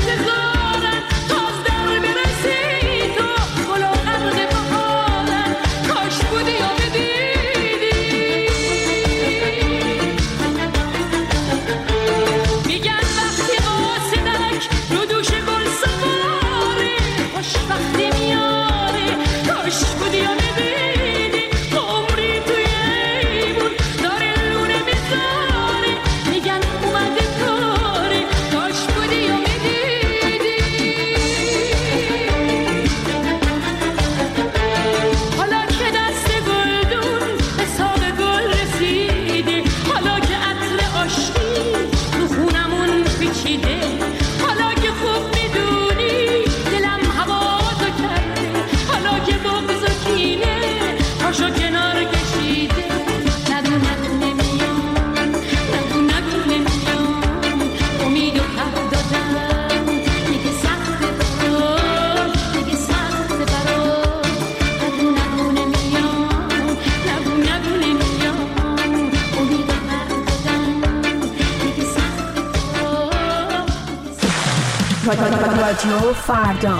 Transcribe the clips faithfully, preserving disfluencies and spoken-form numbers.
رادیو فردا.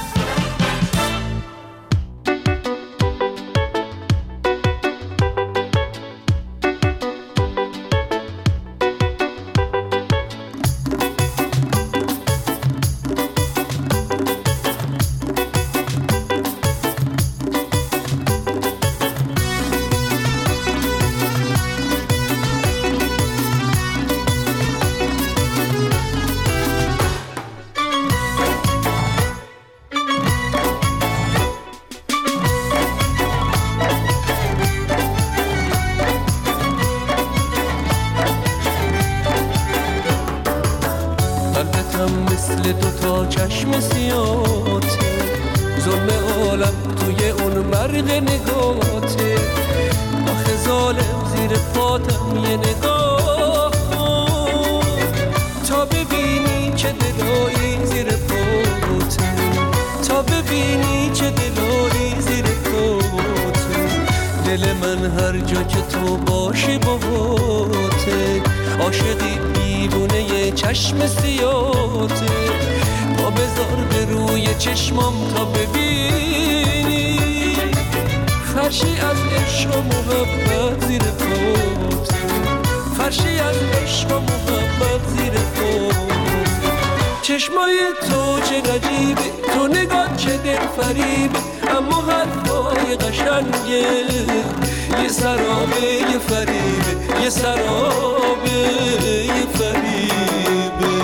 چشمای تو چه غریبه، تو نگاه چه دل فریبه، اما حرفای قشنگه یه سرابه یه فریبه، یه سرابه یه فریبه.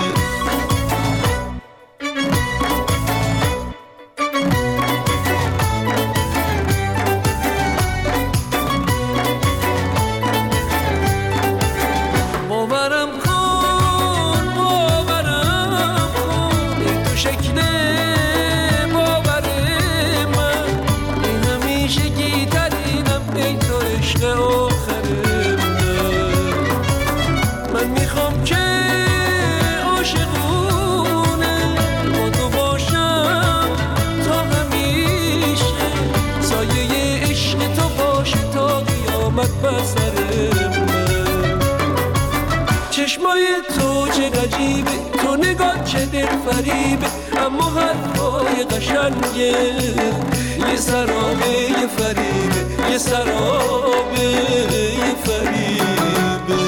چشمای تو چه غریبه، تو نگاه چه دل فریبه، اما حرفای قشنگه یه سرابه یه فریبه، یه سرابه یه فریبه.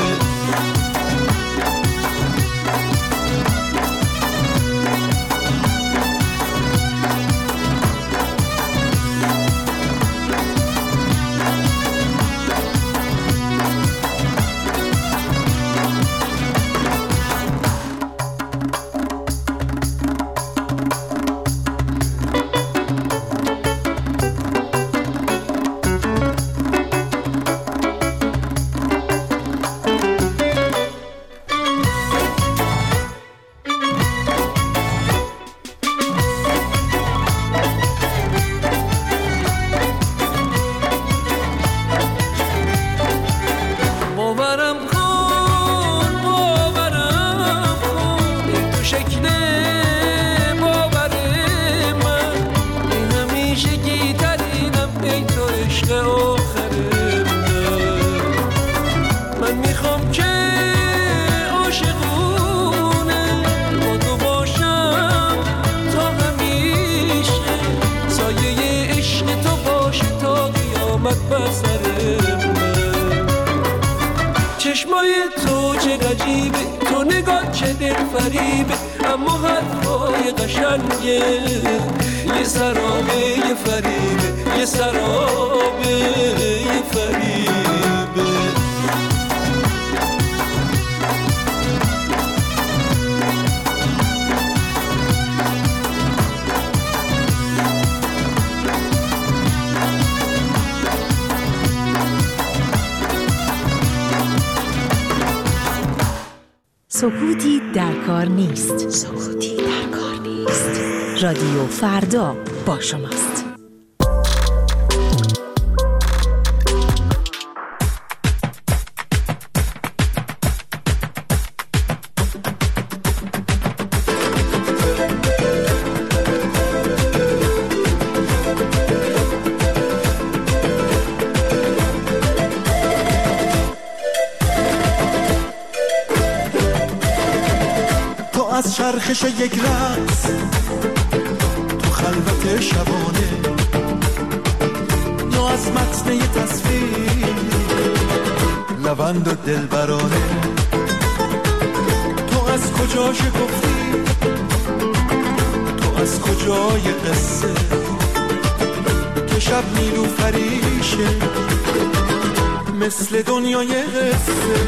عجیبه تو نگاه چه دل فریبه اما حرفای قشنگه یه سرابه یه فریبه یه سرابه یه فریبه سکوتی در کار نیست. سکوتی در کار نیست. رادیو فردا با شماست. از چرخش یک رقص تو خلوت شبانه یا از متن یه تصویر لوند و دلبرانه تو از کجا شکفتی تو از کجای قصه که شب نیلوفریشه مثل دنیای قصه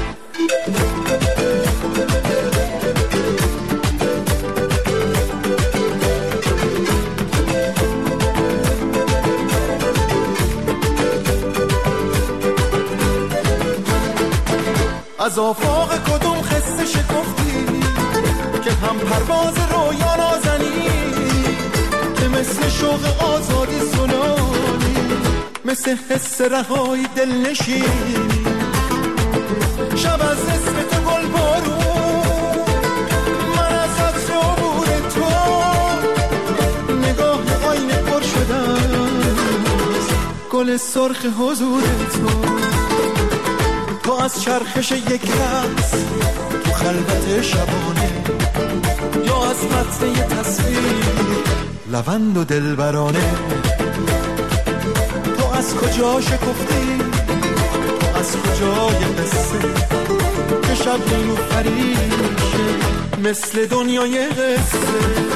از آفاق کدوم خسته شکفتی که هم پرواز رویا نازنی که مثل شوق آزادی سنانی مثل حس رهایی دل نشینی شب از اسم تو گل بارون من از عطر عبور تو نگاه آینه پر شدم گل سرخ حضور تو تو از چرخش یک رقص تو خلوت شبانه یا از متن یه تصویر لوند و دلبرانه تو از کجا شکفتی تو از کجای قصه که شب نیلوفریشه مثل دنیای قصه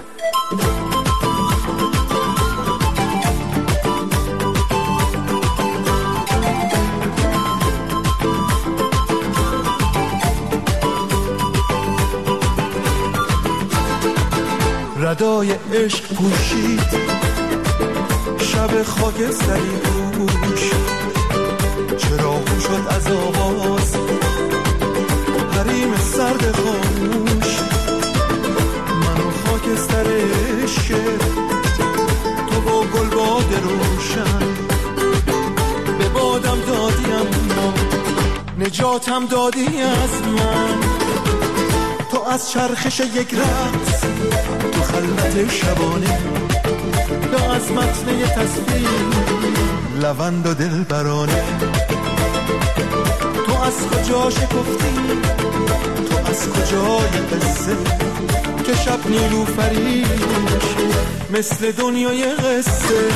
ردای عشق پوشید شب خاکستری دوش چراغ شد از آواز حریم سرد خاموش منو خاکستر عشق تو با گل باد روشن به بادم دادیم نجاتم دادی از من تو از چرخش یک رقص تو خلوت شبانه یا از متن یه تصویر لوند و دلبرانه تو از کجا شکفتی تو از کجای قصه که شب نیلوفریشه مثل دنیای قصه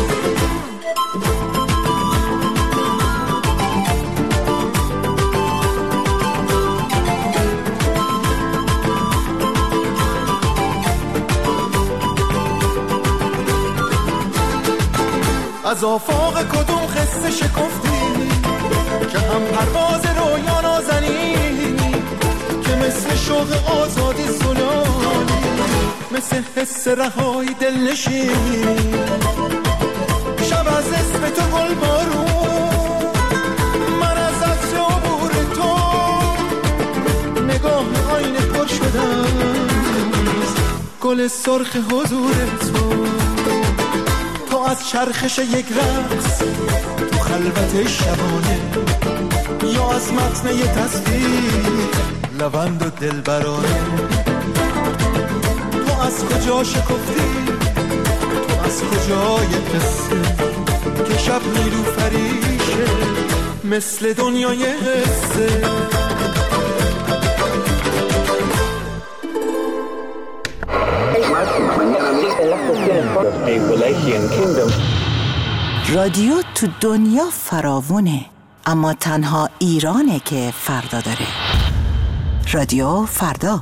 از آفاق کدوم خسته شکفتی که هم پرواز رویا نازنی که مثل شوق آزادی سنانی مثل حس رهایی دل نشینی شب از اسم تو گل بارون من از عطر عبور تو نگاه آینه پر شدم گل سرخ حضور تو تو از چرخش یک رقص تو خلوت شبانه یا از متن یه تصویر لوند و دلبرانه تو از کجا شکفتی تو از کجای قصه که شب نیلوفریشه مثل دنیای قصه رادیو تو دنیا فراوونه اما تنها ایرانه که فردا داره. رادیو فردا.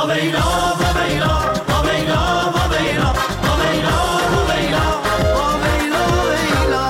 واویلا واویلا واویلا واویلا واویلا واویلا واویلا واویلا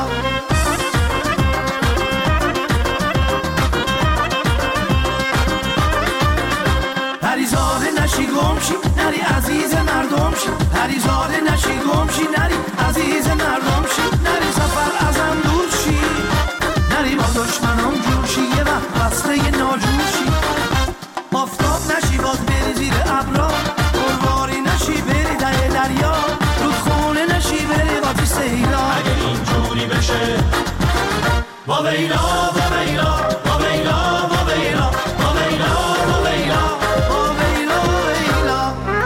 پریزاده نشی گمشی نری عزیز مردم شی پریزاده نشی گمشی نری عزیز مردم شی نری سفر ازم دور شی نری با دشمنام جور شی یه وقت بسته ی ناجور شی آفتاب نشی باز بری زیر ابرا قرواری نشی بری ده دریا رودخونه نشی بری قاطی سیلا اگه اینجوری بشه واویلا واویلا واویلا واویلا واویلا واویلا واویلا واویلا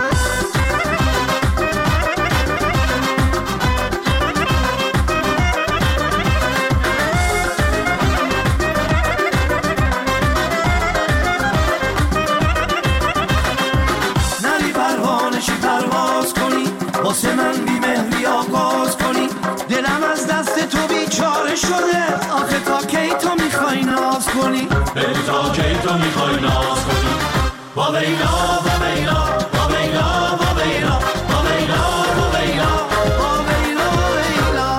نری پروانشی پرواز کنی واسه من بی مهری آغاز کنی دلم از دست تو بیچاره شده آخه تا کی تو میخوای ناز کنی بری تا کی تو میخوای ناز کنی واویلا واویلا واویلا واویلا واویلا واویلا واویلا واویلا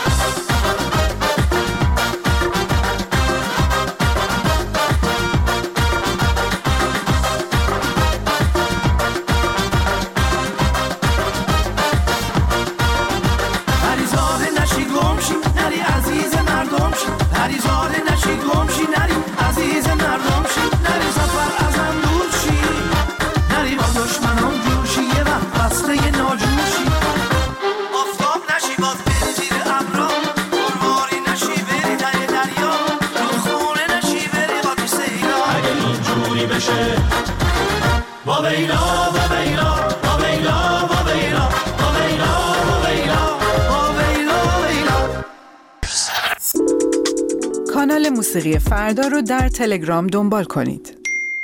پریزاده نشی گمشی نری عزیز مردم شی پریزاده نشی گمشی نری عزیز مردم شی نری سفر ازم دور شی نری با دشمنان جور شی یه وقت بسته ی ناجور شی آفتاب نشی باز بری زیر ابرا قرواری نشی بری ده دریا رودخونه نشی بری قاطی سیلا اگه اینجوری بشه واویلا واویلا واویلا واویلا واویلا واویلا واویلا واویلا کانال موسیقی فردا رو در تلگرام دنبال کنید.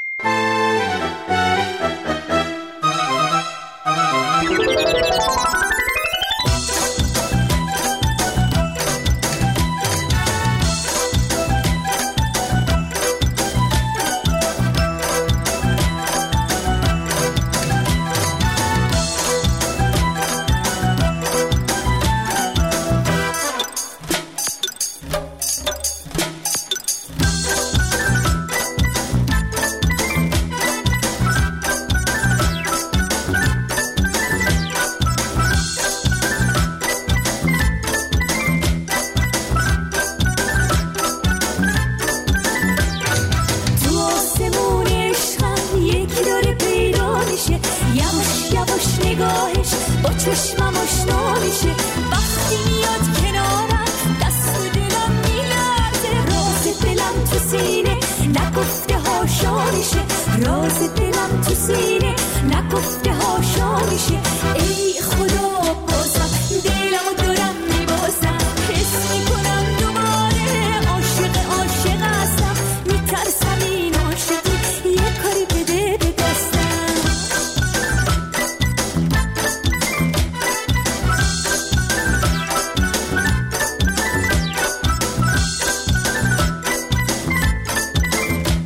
چشمم آشنا میشه وقتی میاد کنارم دست دلم میلرزه راز دلم تو سینه نگفته هاشا میشه راز دلم تو سینه نگفته هاشا میشه ای خدا بازم دلمو دارم میبازم حس میکنم دوباره عاشق عاشق هستم میترسم این عاشقی یه کاری بده به دستم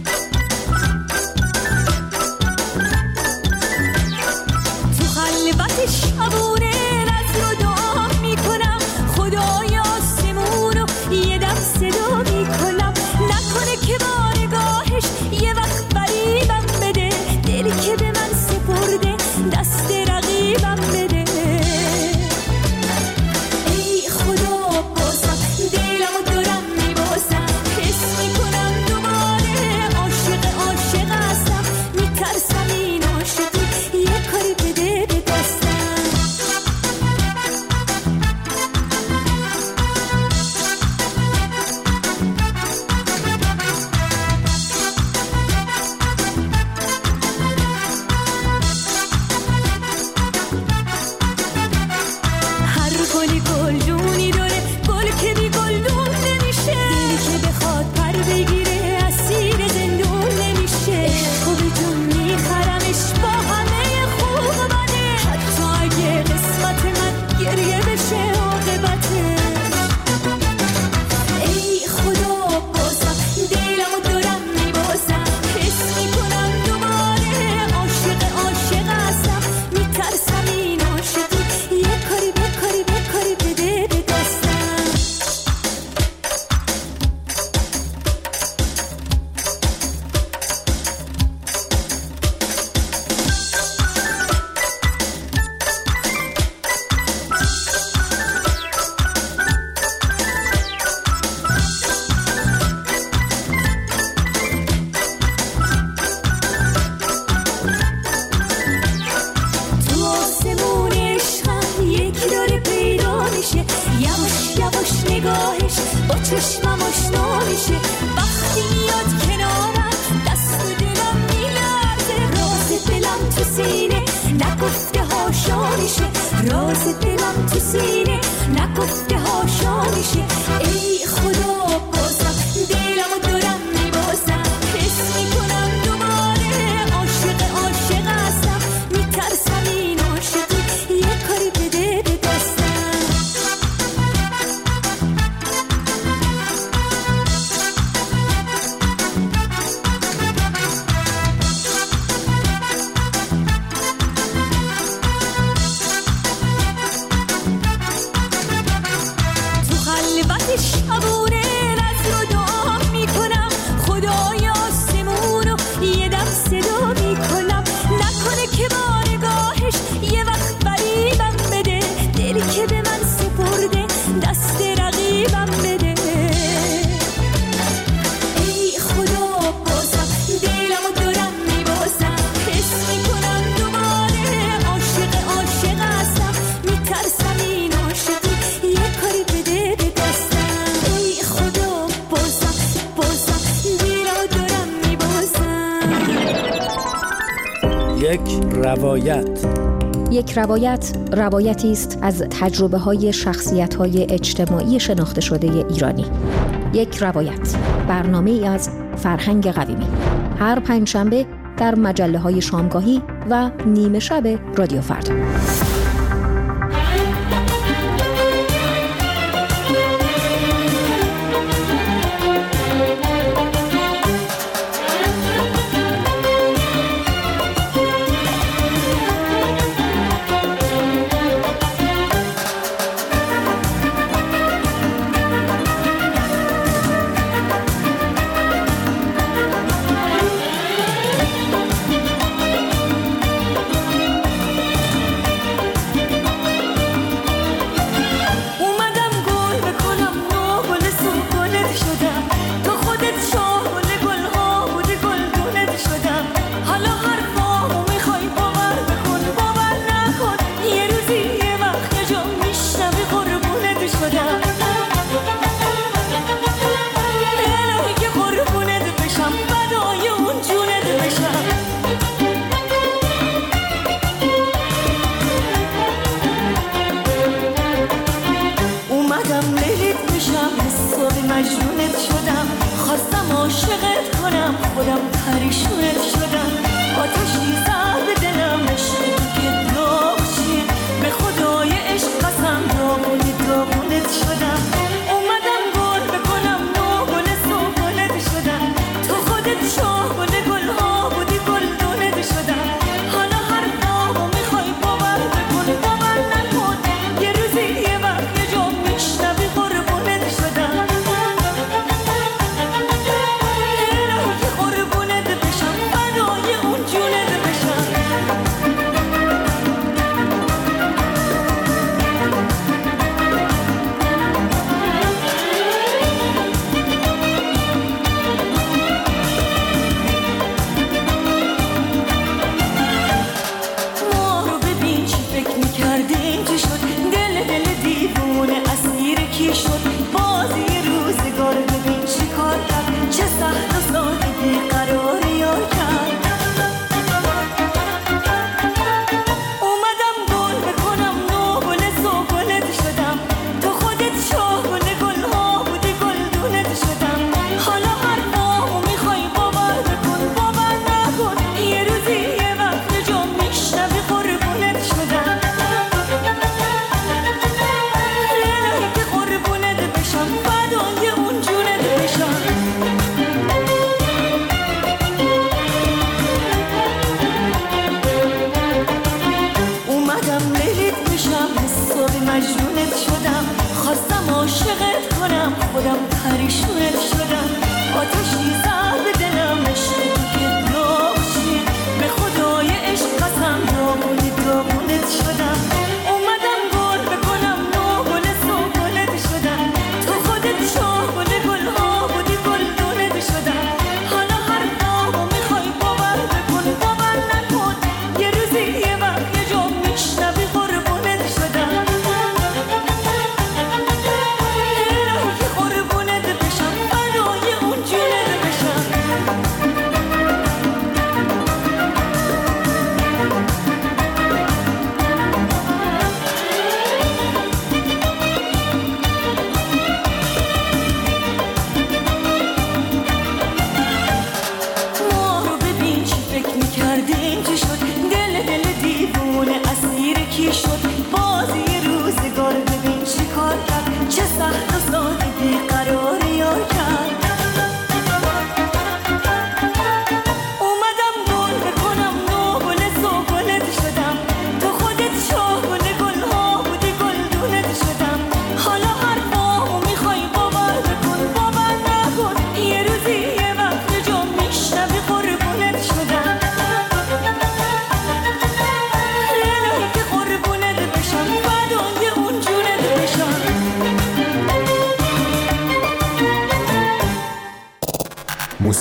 خلوت چشمم آشنا میشه وقتی میاد کنارم دست و دلم میلرزه راز دلم تو سینه نگفته هاشا میشه راز دلم تو سینه نگفته هاشا میشه ای خدا بازم دلمو دارم میبازم حس میکنم دوباره عاشق عاشق هستم میترسم این عاشقی یه کاری بده به دستم شبونه رز رو دعا میکنم خدای آسمونو یه دم صدا میکنم نکنه که با نگاهش یه وقت فریبم بده دلی که به من سپرده دست رقیبم بده ای خدا بازم دلمو دارم میبازم حس میکنم دوباره عاشق عاشق هستم میترسم این عاشقی یه کاری بده به دستم یک روایت یک روایت روایتی است از تجربه‌های شخصیت‌های اجتماعی شناخته شده ایرانی. یک روایت برنامه‌ای از فرهنگ قویمی هر پنجشنبه در مجله‌های شامگاهی و نیمه شب رادیو فردا.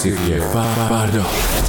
موسیقی فردا.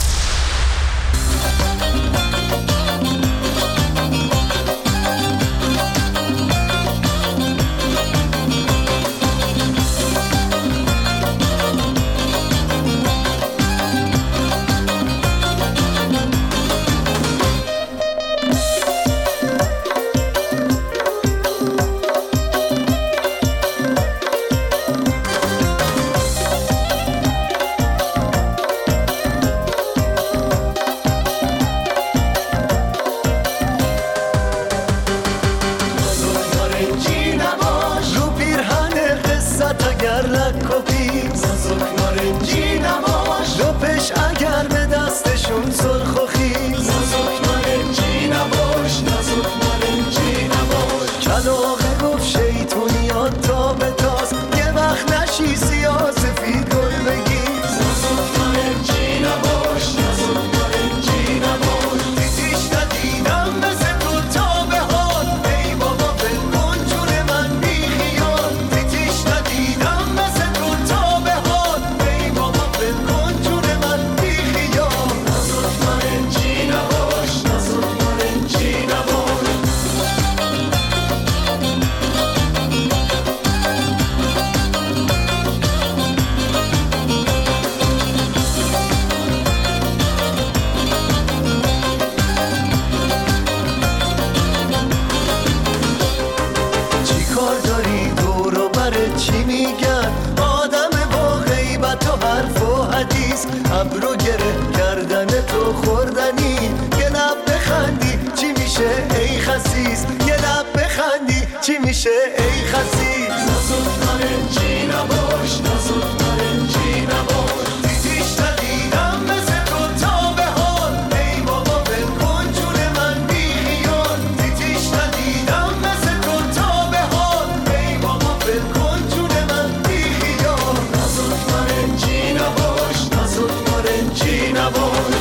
ابرو گره کردن تو خوردنی، یه لب بخندی چی میشه ای خسیس، یه لب بخندی چی میشه ای خسیس. نازک نارنجی نباش، نازک نارنجی نباش، دیدیش ندیدم مثل تو تا به حال، ای بابا بکن جون من بی خیال، دیدیش ندیدم مثل تو تا به حال، ای بابا بکن جون من بی خیال. نازک نارنجی نباش، نازک نارنجی نباش.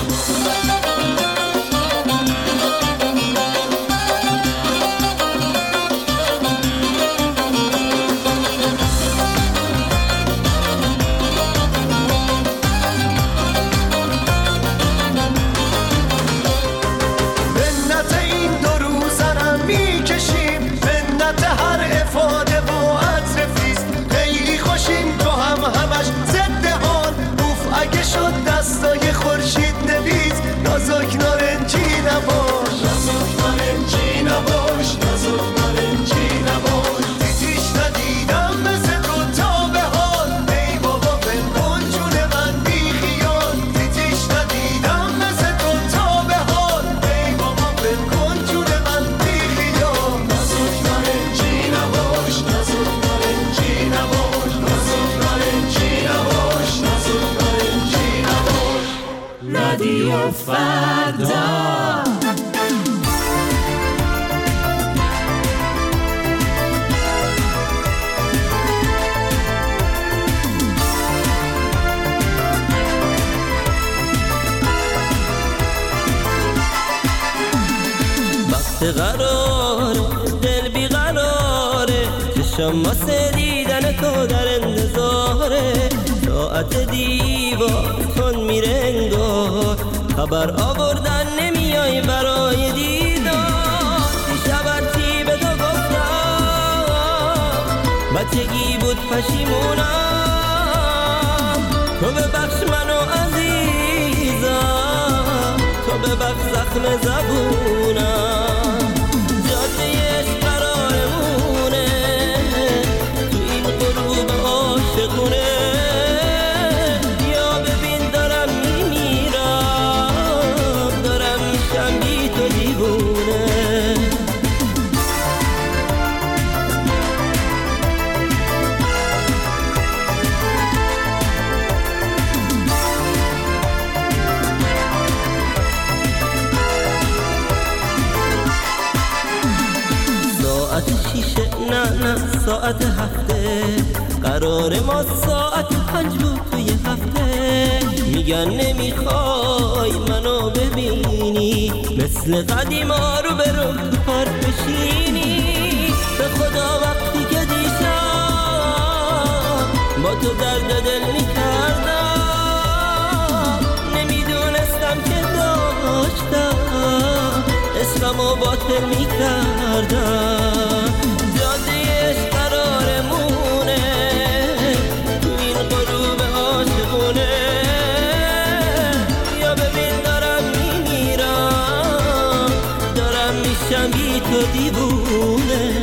دستای خورشید نویز، نازک نارنجی نباش، نازک نارنجی نباش، نازک نارنجی نباش، دیدیش ندیدم مثل تو تا به حال، ای بابا بکن جون من بی خیال، دیدیش ندیدم مثل تو تا به حال، ای بابا بکن جون من بی خیال. نازک نارنجی نباش، نازک نارنجی نباش، نازک نارنجی نباش، نازک نارنجی نباش. رادیو فردا. وقت قراره دل بی قراره، چشم واسه دیدن تو در انتظاره، ساعت دیوار کن میره انگار، خبر آوردن نمیای برای دیدار، دیشب هرچی به تو گفتم بچگی بود پشیمونم، تو ببخش منو عزیزم، تو ببخش زخم زبونم، جاده عشق قرارمونه تو این غروب عاشقونه، یا ببین دارم میمیرم، دارم میشم بی تو دیوونه. ساعت شیشه نه نه ساعت هفته، قرار ما ساعت پنج بود توی هفته، میگن نمیخوای منو ببینی، مثل قدیما رو برو پار بشینی، به خدا وقتی که دیشب با تو درد دل میکردم، دلم که داشتم عشقمو باطل میکردم. جاده عشق قرارمونه تو این غروب عاشقونه. یا ببین دارم میمیرم، دارم میشم بی تو دیوونه.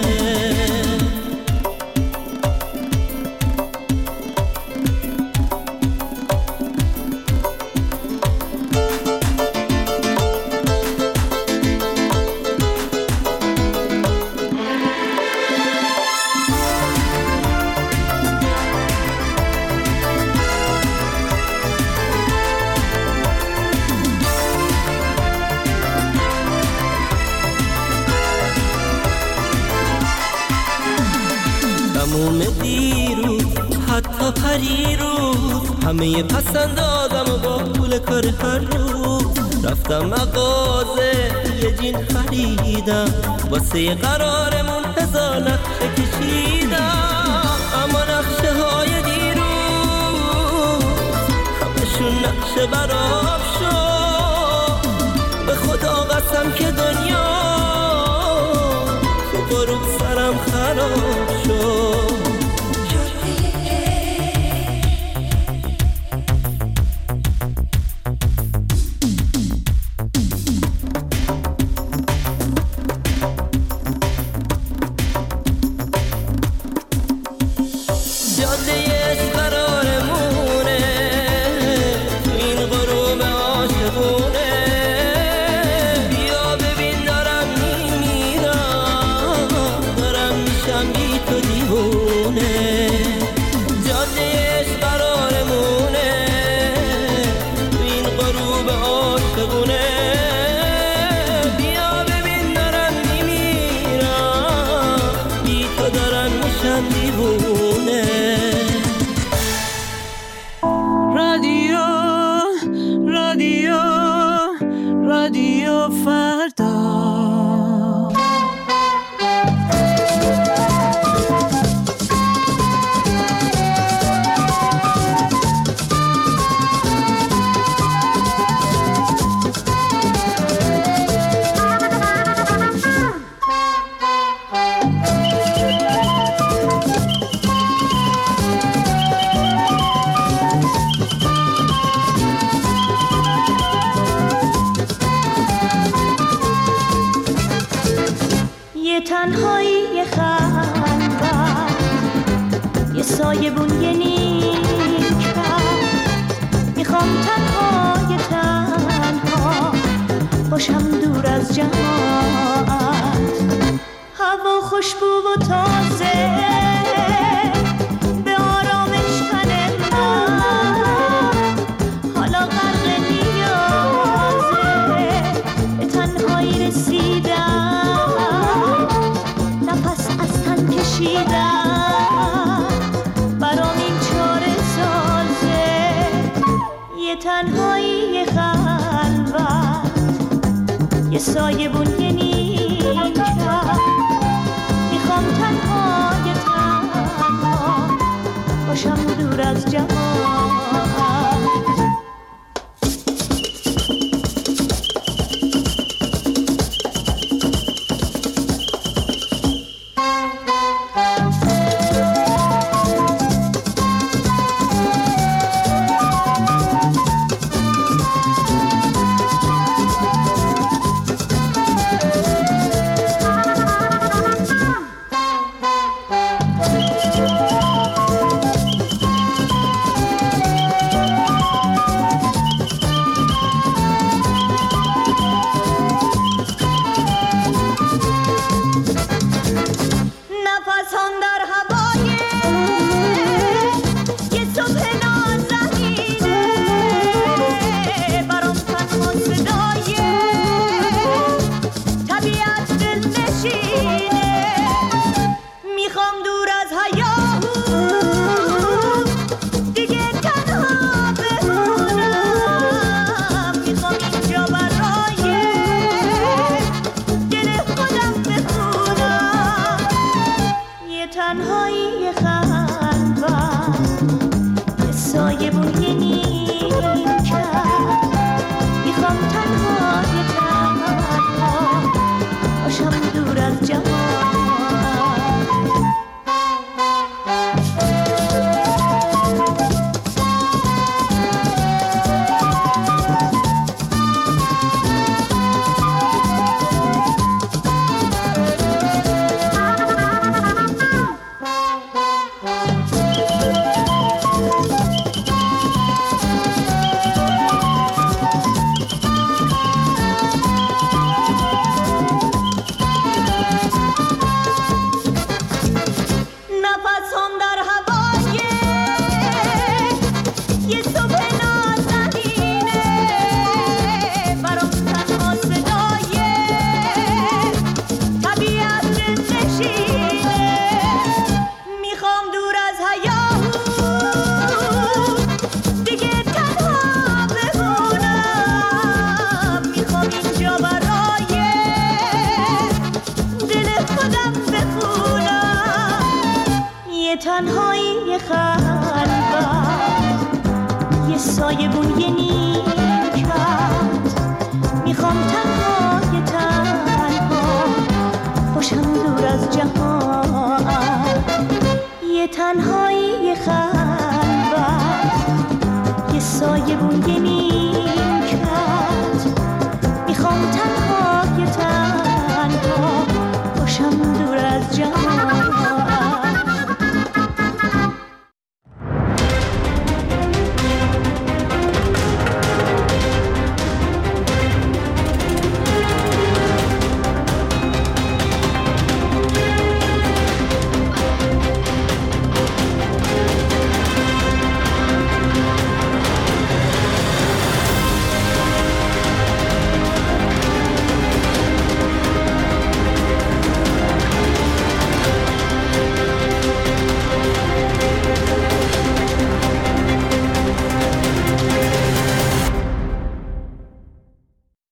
تموم دیروز حتی پریروز همه پسندازم و با پول کار هر روز رفتم مغازه یه جین خریدم، واسه قرارمون هزار نقشه کشیدم. اما نقشه های دیروز همشون نقشه براب شد. به خدا قسم که دنیا تو غروب سرم خراب شد. تنهایی خلوت یه سایبون یه نیمکت، میخوام تنهای تنها باشم دور از جماعت. هوا خوشبو و تازه به آرامش تن من، حالا غرق نیازه به تنهایی رسیدم، نفس از تن کشیدم، برام این چاره سازه یه تنهایی خلوت، یه سایبون یه نیمکت، میخوام تنهای تنها باشم دور از جماعت. میخوام تنها یه تنها باشم دور از جهان، یه تنهایی یه خلوت، یه سایه بون یه